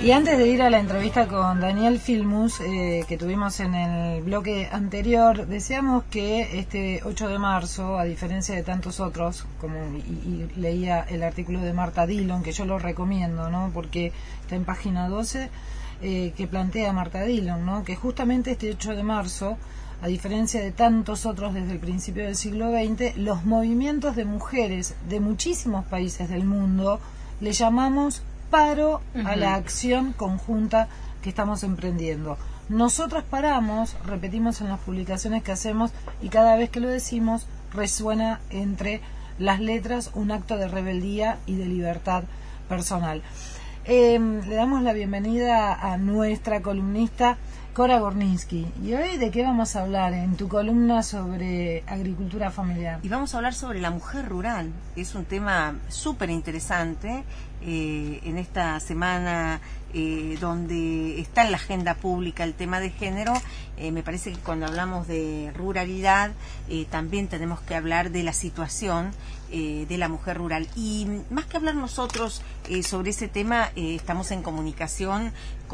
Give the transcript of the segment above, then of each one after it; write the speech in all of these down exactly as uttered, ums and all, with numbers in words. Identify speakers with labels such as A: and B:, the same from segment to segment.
A: Y antes de ir a la entrevista con Daniel Filmus, eh, que tuvimos en el bloque anterior, deseamos que este ocho de marzo, a diferencia de tantos otros, como y, y leía el artículo de Marta Dillon, que yo lo recomiendo, ¿no? Porque está en página doce, eh, que plantea Marta Dillon, ¿no? Que justamente este ocho de marzo, a diferencia de tantos otros desde el principio del siglo veinte, los movimientos de mujeres de muchísimos países del mundo le llamamos paro uh-huh. a la acción conjunta que estamos emprendiendo. Nosotros paramos, repetimos en las publicaciones que hacemos, y cada vez que lo decimos resuena entre las letras un acto de rebeldía y de libertad personal. Eh, le damos la bienvenida a nuestra columnista Cora Gorninsky. ¿Y hoy de qué vamos a hablar en tu columna sobre agricultura familiar?
B: Y vamos a hablar sobre la mujer rural. Es un tema súper interesante eh, en esta semana eh, donde está en la agenda pública el tema de género. Eh, me parece que cuando hablamos de ruralidad eh, también tenemos que hablar de la situación eh, de la mujer rural. Y más que hablar nosotros eh, sobre ese tema, eh, estamos en comunicación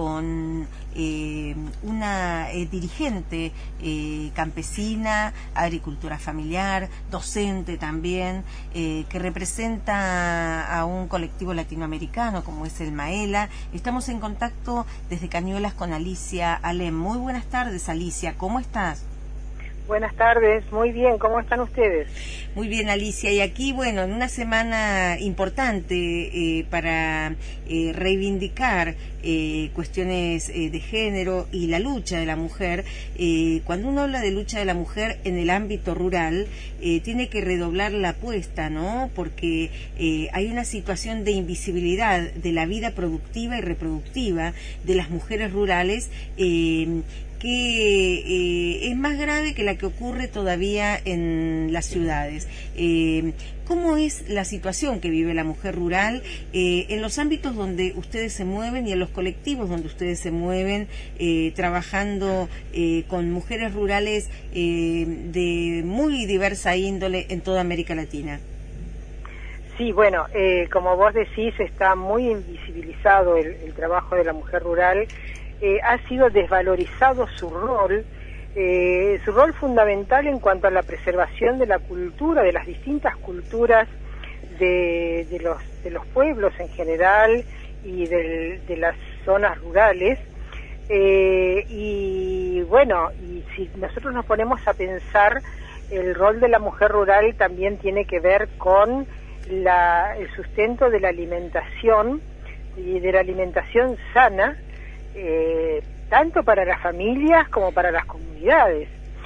B: con eh, una eh, dirigente eh, campesina, agricultura familiar, docente también, eh, que representa a un colectivo latinoamericano como es el Maela. Estamos en contacto desde Cañuelas con Alicia Alem. Muy buenas tardes, Alicia, ¿cómo estás?
C: Buenas tardes, muy bien, ¿cómo están ustedes?
B: Muy bien, Alicia, y aquí, bueno, en una semana importante eh, para eh, reivindicar eh, cuestiones eh, de género y la lucha de la mujer. Eh, cuando uno habla de lucha de la mujer en el ámbito rural, eh, tiene que redoblar la apuesta, ¿no? Porque eh, hay una situación de invisibilidad de la vida productiva y reproductiva de las mujeres rurales, eh, que eh, es más grave que la que ocurre todavía en las ciudades. Eh, ¿Cómo es la situación que vive la mujer rural eh, en los ámbitos donde ustedes se mueven y en los colectivos donde ustedes se mueven, eh, trabajando eh, con mujeres rurales eh, de muy diversa índole en toda América Latina?
C: Sí, bueno, eh, como vos decís, está muy invisibilizado el, el trabajo de la mujer rural. Eh, ha sido desvalorizado su rol, eh, su rol fundamental en cuanto a la preservación de la cultura, de las distintas culturas de, de, los, de los pueblos en general y de, de las zonas rurales. Eh, y bueno, y si nosotros nos ponemos a pensar, el rol de la mujer rural también tiene que ver con la, el sustento de la alimentación y de la alimentación sana, Eh, tanto para las familias como para las comunidades.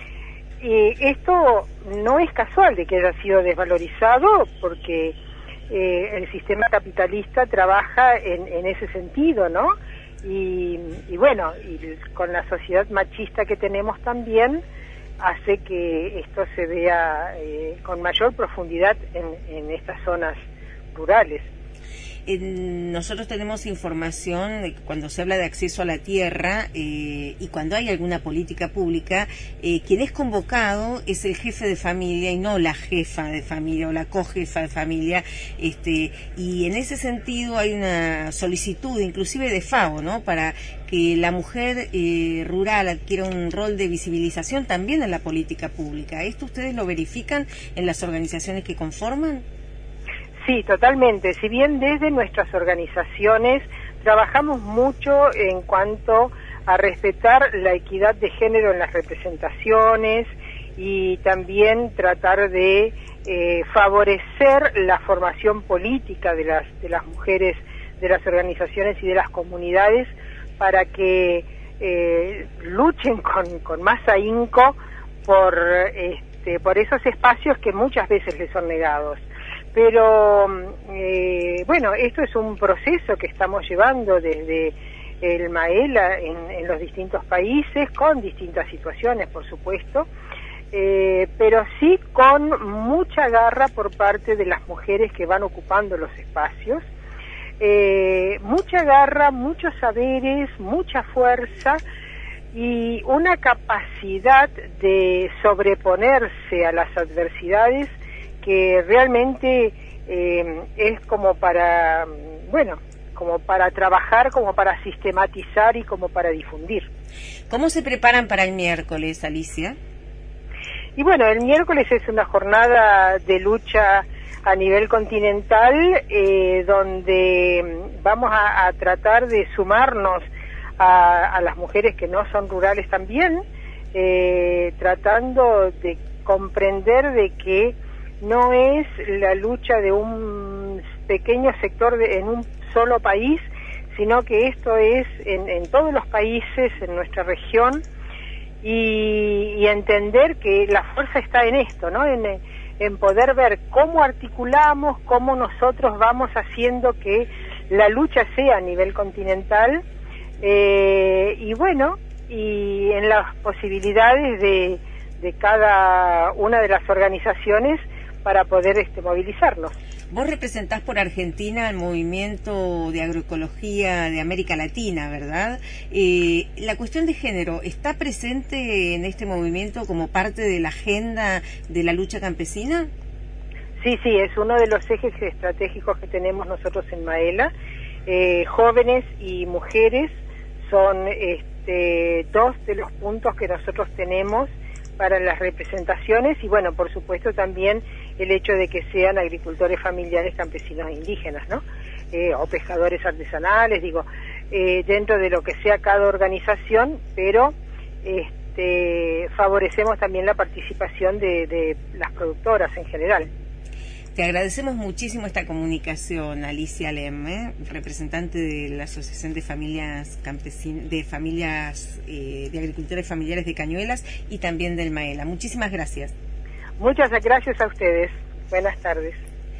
C: Y esto no es casual de que haya sido desvalorizado, porque eh, el sistema capitalista trabaja en, en ese sentido, ¿no? Y, y bueno, y con la sociedad machista que tenemos también hace que esto se vea eh, con mayor profundidad en, en estas zonas rurales.
B: En, nosotros tenemos información de que cuando se habla de acceso a la tierra eh, y cuando hay alguna política pública, eh, quien es convocado es el jefe de familia y no la jefa de familia o la cojefa de familia, este, y en ese sentido hay una solicitud inclusive de FAO, ¿no?, para que la mujer eh, rural adquiera un rol de visibilización también en la política pública. ¿Esto ustedes lo verifican en las organizaciones que conforman?
C: Sí, totalmente. Si bien desde nuestras organizaciones trabajamos mucho en cuanto a respetar la equidad de género en las representaciones y también tratar de eh, favorecer la formación política de las de las mujeres, de las organizaciones y de las comunidades para que eh, luchen con, con más ahínco por este, por esos espacios que muchas veces les son negados. Pero, eh, bueno, esto es un proceso que estamos llevando desde el Maela en, en los distintos países, con distintas situaciones, por supuesto, eh, pero sí con mucha garra por parte de las mujeres que van ocupando los espacios, eh, mucha garra, muchos saberes, mucha fuerza y una capacidad de sobreponerse a las adversidades que realmente eh, es como para, bueno, como para trabajar, como para sistematizar y como para difundir.
B: ¿Cómo se preparan para el miércoles, Alicia?
C: Y bueno, el miércoles es una jornada de lucha a nivel continental, eh, donde vamos a, a tratar de sumarnos a, a las mujeres que no son rurales también, eh, tratando de comprender de que no es la lucha de un pequeño sector de, en un solo país, sino que esto es en, en todos los países, en nuestra región, y, y entender que la fuerza está en esto, ¿no? En, en poder ver cómo articulamos, cómo nosotros vamos haciendo que la lucha sea a nivel continental, eh, y bueno, y en las posibilidades de, de cada una de las organizaciones para poder este, movilizarnos.
B: Vos representás por Argentina el movimiento de agroecología de América Latina, ¿verdad? Eh, la cuestión de género, ¿está presente en este movimiento como parte de la agenda de la lucha campesina?
C: Sí, sí, es uno de los ejes estratégicos que tenemos nosotros en Maela. Eh, jóvenes y mujeres son este, dos de los puntos que nosotros tenemos para las representaciones y bueno, por supuesto también el hecho de que sean agricultores familiares, campesinos e indígenas, ¿no? Eh, o pescadores artesanales, digo, eh, dentro de lo que sea cada organización, pero este, favorecemos también la participación de, de las productoras en general.
B: Te agradecemos muchísimo esta comunicación, Alicia Lem, ¿eh? representante de la Asociación de Familias Campesinas, de Familias eh, de Agricultores Familiares de Cañuelas y también del Maela. Muchísimas gracias.
C: Muchas gracias a ustedes. Buenas tardes.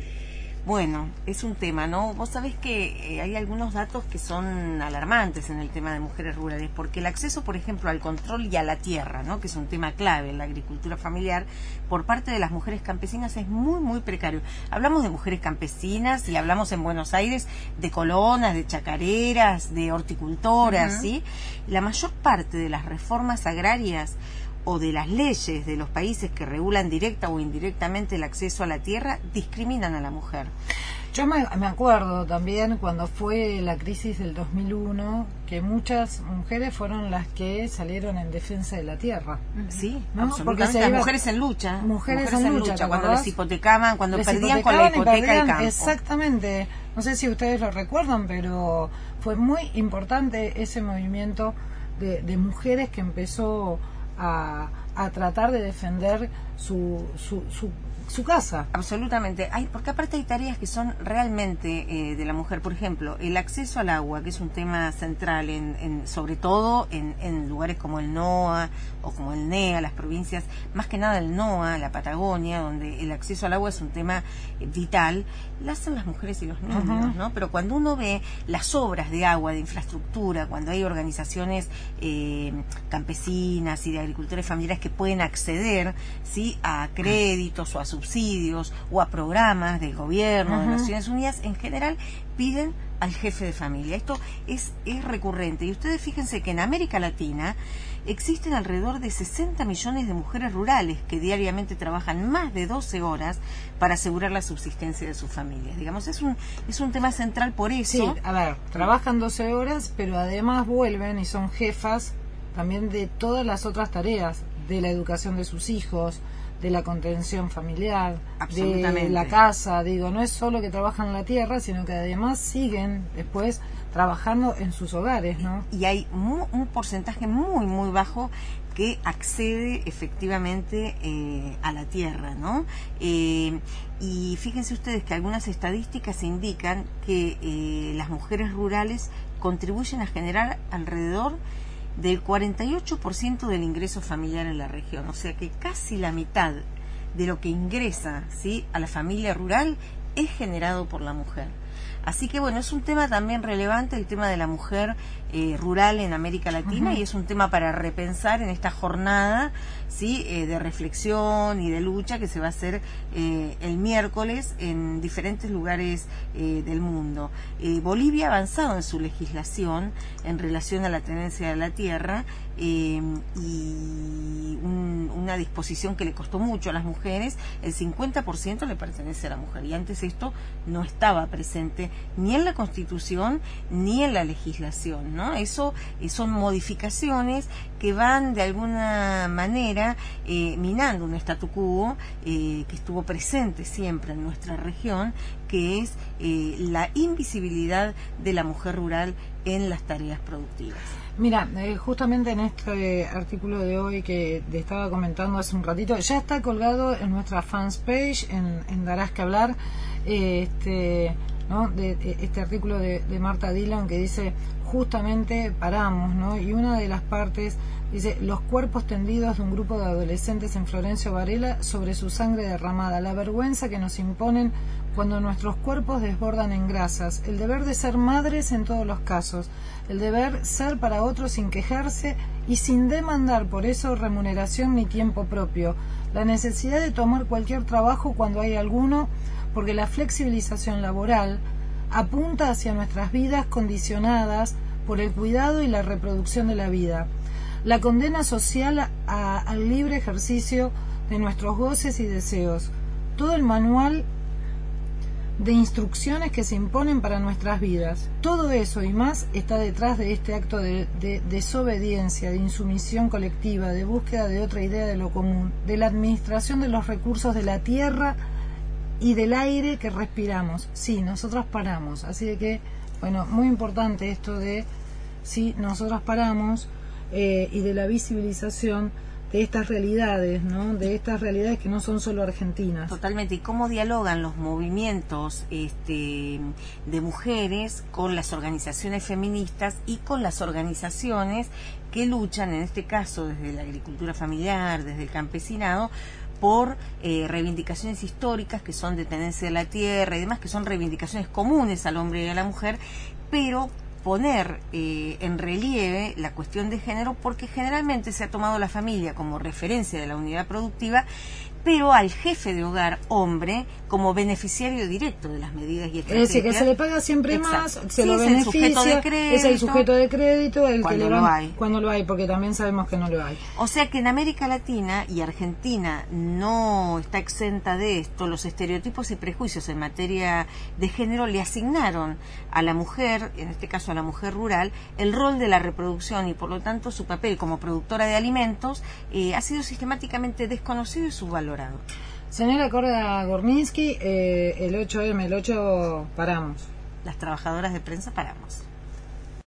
B: Bueno, es un tema, ¿no? Vos sabés que eh, hay algunos datos que son alarmantes en el tema de mujeres rurales, porque el acceso, por ejemplo, al control y a la tierra, ¿no? Que es un tema clave en la agricultura familiar, por parte de las mujeres campesinas es muy, muy precario. Hablamos de mujeres campesinas y hablamos en Buenos Aires de colonas, de chacareras, de horticultoras, uh-huh. ¿sí? La mayor parte de las reformas agrarias o de las leyes de los países que regulan directa o indirectamente el acceso a la tierra discriminan a la mujer.
A: Yo me, me acuerdo también cuando fue la crisis del dos mil uno que muchas mujeres fueron las que salieron en defensa de la tierra.
B: Sí,
A: ¿no?
B: absolutamente. Las mujeres en lucha.
A: Mujeres, mujeres en lucha, lucha
B: cuando les hipotecaban, cuando
A: les
B: perdían con la hipoteca
A: perdían,
B: el campo.
A: Exactamente. No sé si ustedes lo recuerdan, pero fue muy importante ese movimiento de, de mujeres que empezó A, a tratar de defender su, su, su, su casa.
B: Absolutamente. Hay, porque aparte hay tareas que son realmente eh, de la mujer. Por ejemplo, el acceso al agua, que es un tema central, en, en sobre todo en, en lugares como el NOA o como el NEA, las provincias, más que nada el NOA, la Patagonia, donde el acceso al agua es un tema eh, vital, lo hacen las mujeres y los niños, uh-huh. ¿no? Pero cuando uno ve las obras de agua, de infraestructura, cuando hay organizaciones eh, campesinas y de agricultores familiares que pueden acceder, ¿sí?, a créditos o a subsidios o a programas del gobierno, uh-huh. de Naciones Unidas, en general piden al jefe de familia. Esto es, es recurrente. Y ustedes fíjense que en América Latina existen alrededor de sesenta millones de mujeres rurales que diariamente trabajan más de doce horas para asegurar la subsistencia de sus familias. Digamos, es un, es un tema central por eso.
A: Sí, a ver, trabajan doce horas, pero además vuelven y son jefas también de todas las otras tareas, de la educación de sus hijos, de la contención familiar, de la casa. Digo, no es solo que trabajan la tierra, sino que además siguen después trabajando en sus hogares, ¿no?
B: Y hay mu- un porcentaje muy, muy bajo que accede efectivamente eh, a la tierra, ¿no? Eh, y fíjense ustedes que algunas estadísticas indican que eh, las mujeres rurales contribuyen a generar alrededor del cuarenta y ocho por ciento del ingreso familiar en la región, o sea que casi la mitad de lo que ingresa, ¿sí?, a la familia rural es generado por la mujer. Así que bueno, es un tema también relevante el tema de la mujer eh, rural en América Latina, uh-huh. y es un tema para repensar en esta jornada, sí, eh, de reflexión y de lucha que se va a hacer eh, el miércoles en diferentes lugares eh, del mundo. Eh, Bolivia ha avanzado en su legislación en relación a la tenencia de la tierra eh, y un, una disposición que le costó mucho a las mujeres. El cincuenta por ciento le pertenece a la mujer y antes esto no estaba presente ni en la Constitución ni en la legislación, ¿no? Eso eh, son modificaciones que van de alguna manera eh, minando un statu quo eh, que estuvo presente siempre en nuestra región, que es eh, la invisibilidad de la mujer rural en las tareas productivas.
A: Mira, eh, justamente en este artículo de hoy que te estaba comentando hace un ratito, ya está colgado en nuestra fans page, en, en Darás que Hablar, eh, este, ¿no? de, de, este artículo de, de Marta Dillon que dice, justamente paramos, ¿no? Y una de las partes dice, los cuerpos tendidos de un grupo de adolescentes en Florencio Varela sobre su sangre derramada, la vergüenza que nos imponen cuando nuestros cuerpos desbordan en grasas, el deber de ser madres en todos los casos, el deber ser para otros sin quejarse y sin demandar por eso remuneración ni tiempo propio, la necesidad de tomar cualquier trabajo cuando hay alguno, porque la flexibilización laboral apunta hacia nuestras vidas condicionadas por el cuidado y la reproducción de la vida, la condena social a, al libre ejercicio de nuestros goces y deseos, todo el manual de instrucciones que se imponen para nuestras vidas. Todo eso y más está detrás de este acto de, de, de desobediencia, de insumisión colectiva, de búsqueda de otra idea de lo común, de la administración de los recursos de la tierra y del aire que respiramos. Sí, nosotros paramos. Así de que, bueno, muy importante esto de sí, nosotros paramos eh, y de la visibilización de estas realidades, ¿no? De estas realidades que no son solo argentinas.
B: Totalmente. ¿Y cómo dialogan los movimientos este, de mujeres con las organizaciones feministas y con las organizaciones que luchan, en este caso desde la agricultura familiar, desde el campesinado, por eh, reivindicaciones históricas que son de tenencia de la tierra y demás, que son reivindicaciones comunes al hombre y a la mujer, pero poner eh, en relieve la cuestión de género, porque generalmente se ha tomado la familia como referencia de la unidad productiva, pero al jefe de hogar, hombre, como beneficiario directo de las medidas y estrategias.
A: Es decir, que se le paga siempre
B: Exacto.
A: más, se
B: sí,
A: lo
B: es
A: beneficia,
B: el sujeto de crédito,
A: es el sujeto de crédito, el
B: cuando
A: que le
B: lo
A: van,
B: hay.
A: cuando lo hay, porque también sabemos que no lo hay.
B: O sea que en América Latina y Argentina no está exenta de esto, los estereotipos y prejuicios en materia de género le asignaron a la mujer, en este caso a la mujer rural, el rol de la reproducción y por lo tanto su papel como productora de alimentos eh, ha sido sistemáticamente desconocido y subvalorado.
A: Señora Córdoba Gorninsky, eh, el ocho eme, el ocho paramos.
B: Las trabajadoras de prensa paramos.